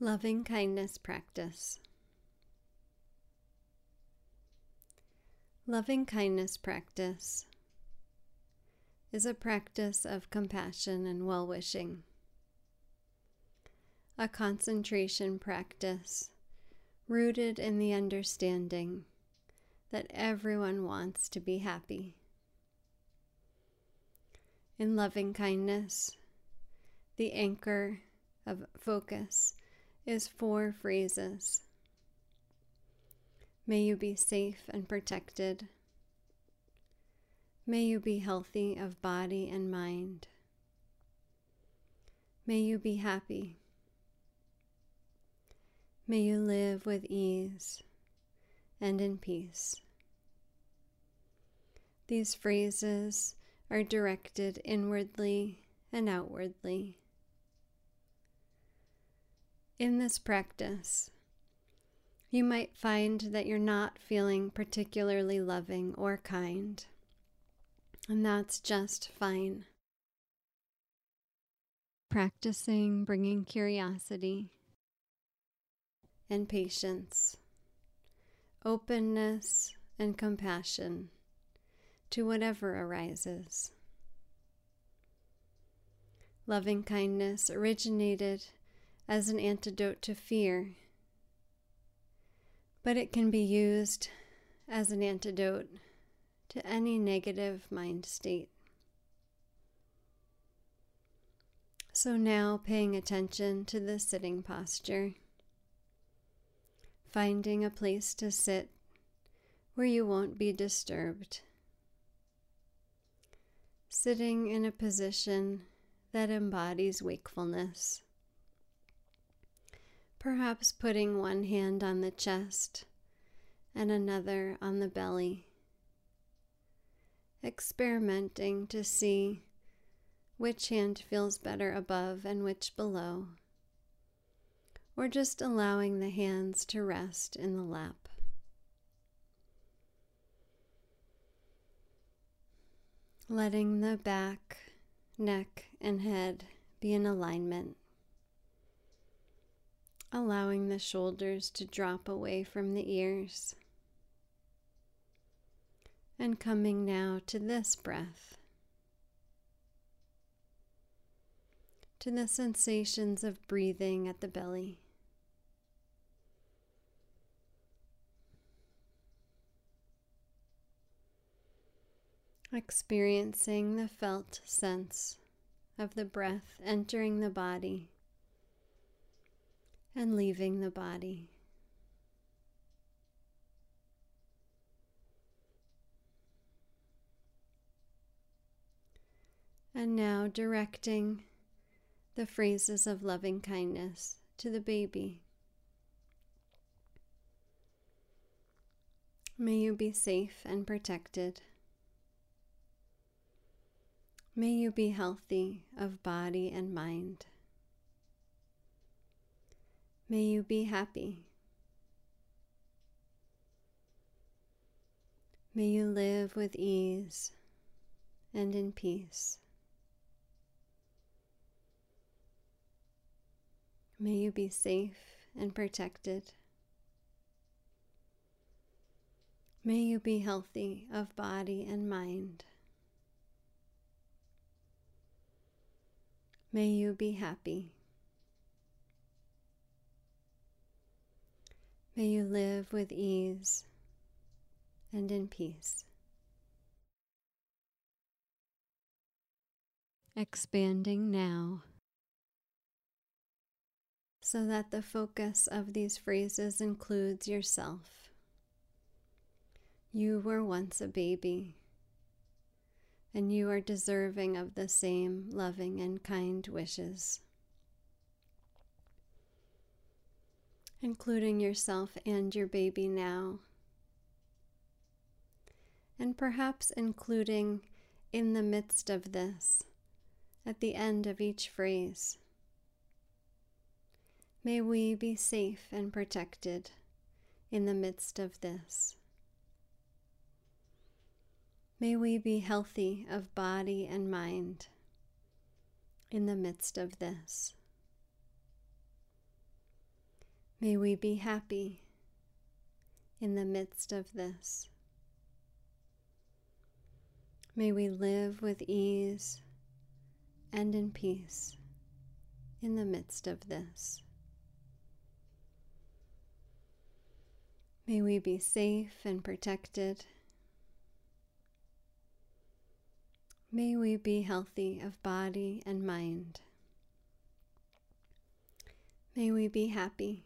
Loving kindness practice. Loving kindness practice is a practice of compassion and well-wishing, a concentration practice rooted in the understanding that everyone wants to be happy. In loving kindness, the anchor of focus is 4 phrases. May you be safe and protected. May you be healthy of body and mind. May you be happy. May you live with ease and in peace. These phrases are directed inwardly and outwardly. In this practice, you might find that you're not feeling particularly loving or kind, and that's just fine. Practicing bringing curiosity and patience, openness and compassion to whatever arises. Loving kindness originated as an antidote to fear, but it can be used as an antidote to any negative mind state. So now, paying attention to the sitting posture, finding a place to sit where you won't be disturbed, sitting in a position that embodies wakefulness. Perhaps putting one hand on the chest and another on the belly, experimenting to see which hand feels better above and which below, or just allowing the hands to rest in the lap. Letting the back, neck, and head be in alignment. Allowing the shoulders to drop away from the ears. And coming now to this breath, to the sensations of breathing at the belly. Experiencing the felt sense of the breath entering the body and leaving the body. And now directing the phrases of loving kindness to the baby. May you be safe and protected. May you be healthy of body and mind. May you be happy. May you live with ease and in peace. May you be safe and protected. May you be healthy of body and mind. May you be happy. May you live with ease and in peace. Expanding now, so that the focus of these phrases includes yourself. You were once a baby, and you are deserving of the same loving and kind wishes, including yourself and your baby now, and perhaps including in the midst of this, at the end of each phrase. May we be safe and protected in the midst of this. May we be healthy of body and mind in the midst of this. May we be happy in the midst of this. May we live with ease and in peace in the midst of this. May we be safe and protected. May we be healthy of body and mind. May we be happy.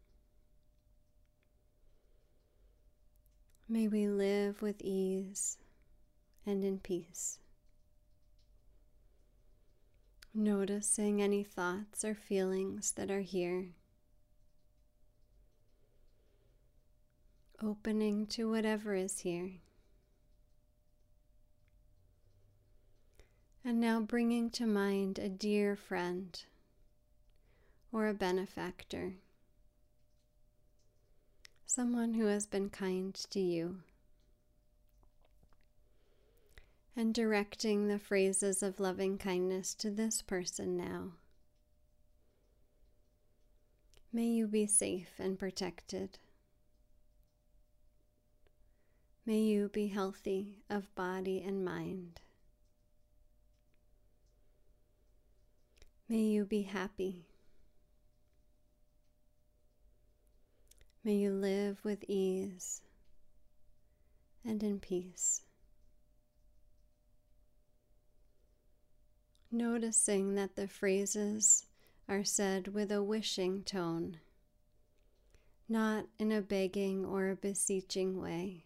May we live with ease and in peace. Noticing any thoughts or feelings that are here. Opening to whatever is here. And now bringing to mind a dear friend or a benefactor, someone who has been kind to you, and directing the phrases of loving kindness to this person now. May you be safe and protected. May you be healthy of body and mind. May you be happy. May you live with ease and in peace. Noticing that the phrases are said with a wishing tone, not in a begging or a beseeching way,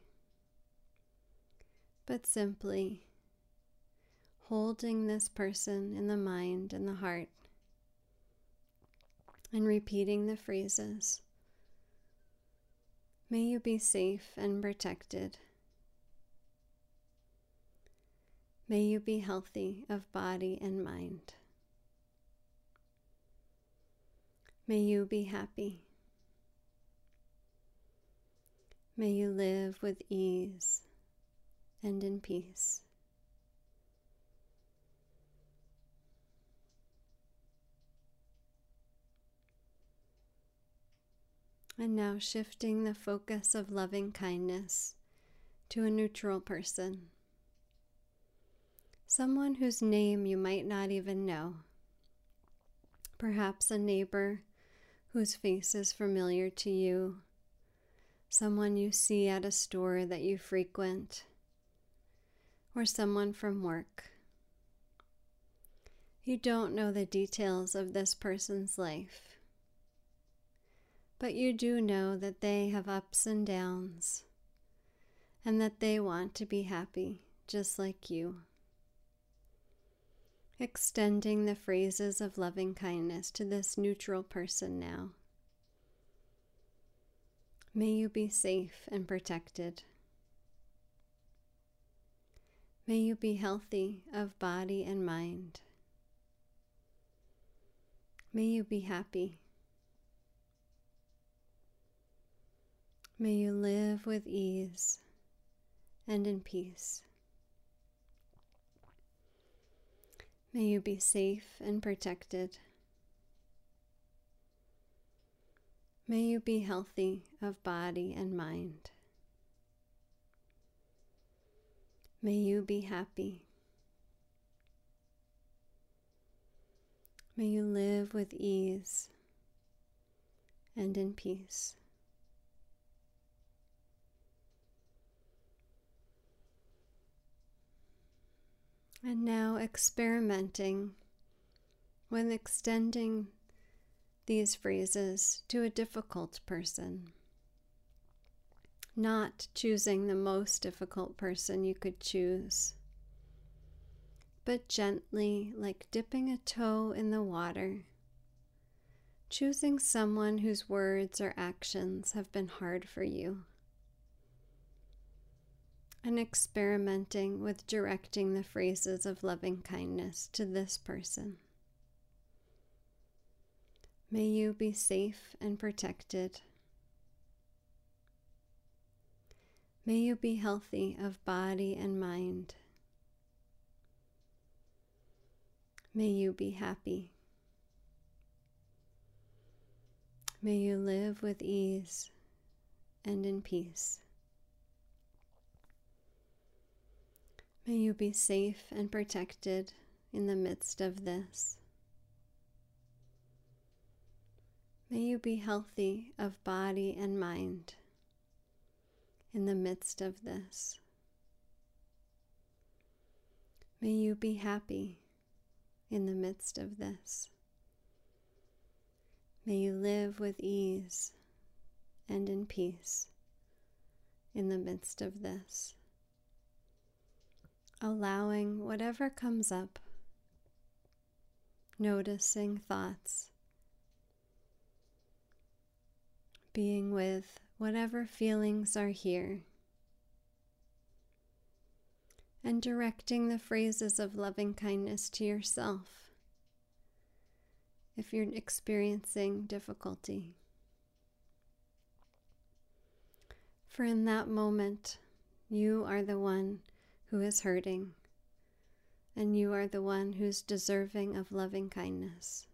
but simply holding this person in the mind and the heart and repeating the phrases. May you be safe and protected. May you be healthy of body and mind. May you be happy. May you live with ease and in peace. And now shifting the focus of loving kindness to a neutral person. Someone whose name you might not even know. Perhaps a neighbor whose face is familiar to you. Someone you see at a store that you frequent. Or someone from work. You don't know the details of this person's life, but you do know that they have ups and downs, and that they want to be happy just like you. Extending the phrases of loving kindness to this neutral person now. May you be safe and protected. May you be healthy of body and mind. May you be happy. May you live with ease and in peace. May you be safe and protected. May you be healthy of body and mind. May you be happy. May you live with ease and in peace. And now experimenting with extending these phrases to a difficult person. Not choosing the most difficult person you could choose, but gently, like dipping a toe in the water, choosing someone whose words or actions have been hard for you, and experimenting with directing the phrases of loving kindness to this person. May you be safe and protected. May you be healthy of body and mind. May you be happy. May you live with ease and in peace. May you be safe and protected in the midst of this. May you be healthy of body and mind in the midst of this. May you be happy in the midst of this. May you live with ease and in peace in the midst of this. Allowing whatever comes up, noticing thoughts, being with whatever feelings are here, and directing the phrases of loving kindness to yourself if you're experiencing difficulty. For in that moment, you are the one who is hurting, and you are the one who's deserving of loving kindness.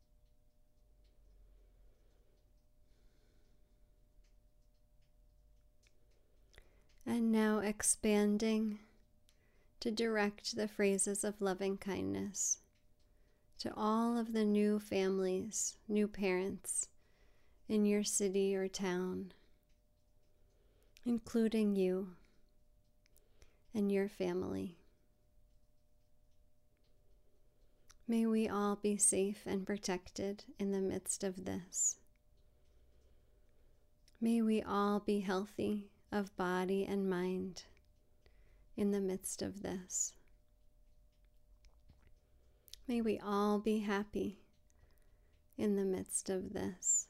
And now expanding to direct the phrases of loving kindness to all of the new families, new parents in your city or town, including you and your family. May we all be safe and protected in the midst of this. May we all be healthy of body and mind in the midst of this. May we all be happy in the midst of this.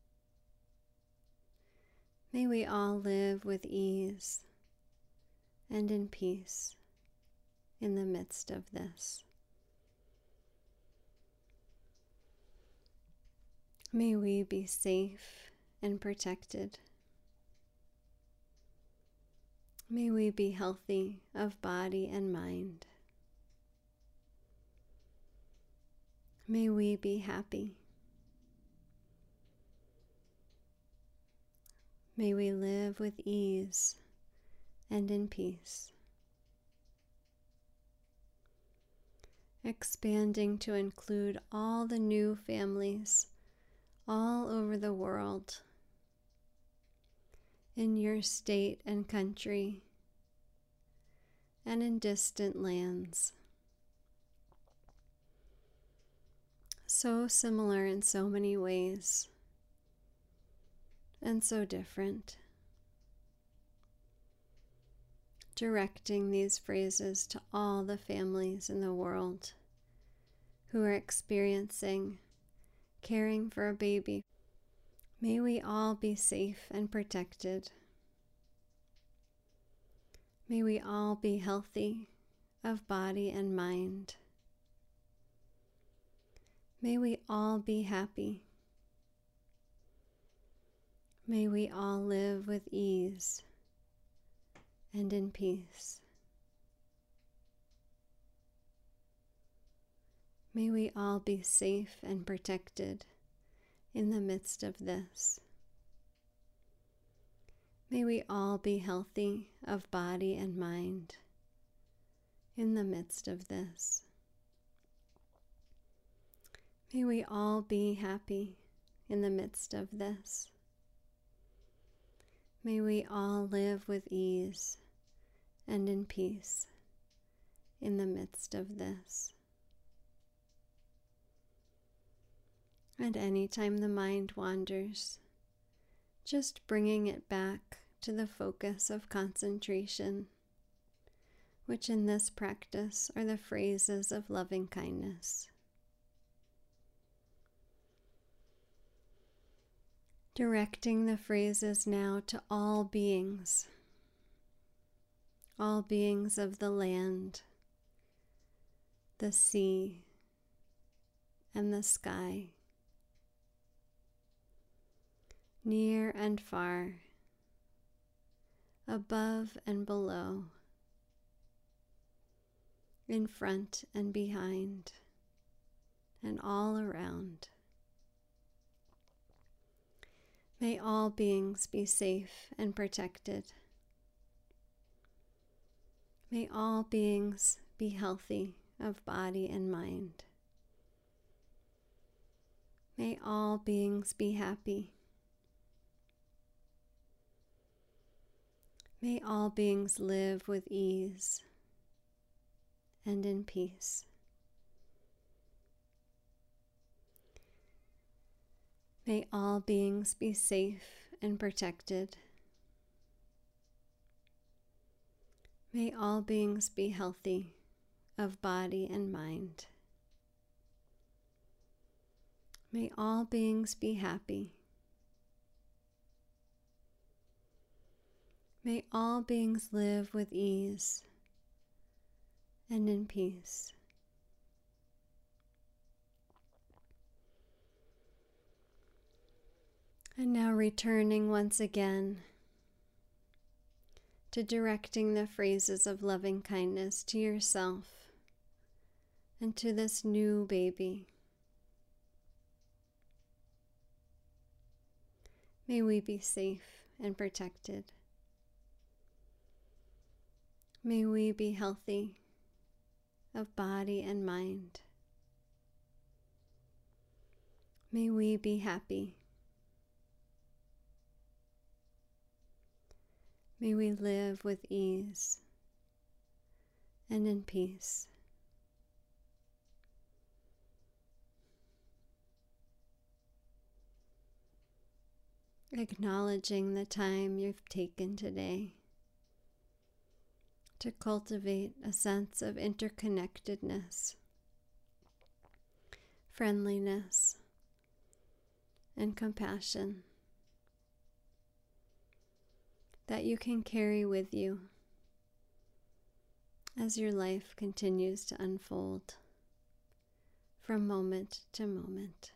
May we all live with ease and in peace in the midst of this. May we be safe and protected. May we be healthy of body and mind. May we be happy. May we live with ease and in peace. Expanding to include all the new families all over the world, in your state and country, and in distant lands. So similar in so many ways, and so different. Directing these phrases to all the families in the world who are experiencing caring for a baby. May we all be safe and protected. May we all be healthy of body and mind. May we all be happy. May we all live with ease and in peace. May we all be safe and protected in the midst of this. May we all be healthy of body and mind in the midst of this. May we all be happy in the midst of this. May we all live with ease and in peace in the midst of this. And anytime the mind wanders, just bringing it back to the focus of concentration, which in this practice are the phrases of loving kindness. Directing the phrases now to all beings of the land, the sea, and the sky, near and far, above and below, in front and behind, and all around. May all beings be safe and protected. May all beings be healthy of body and mind. May all beings be happy. May all beings live with ease and in peace. May all beings be safe and protected. May all beings be healthy of body and mind. May all beings be happy. May all beings live with ease and in peace. And now returning once again to directing the phrases of loving kindness to yourself and to this new baby. May we be safe and protected. May we be healthy of body and mind. May we be happy. May we live with ease and in peace. Acknowledging the time you've taken today to cultivate a sense of interconnectedness, friendliness, and compassion that you can carry with you as your life continues to unfold from moment to moment.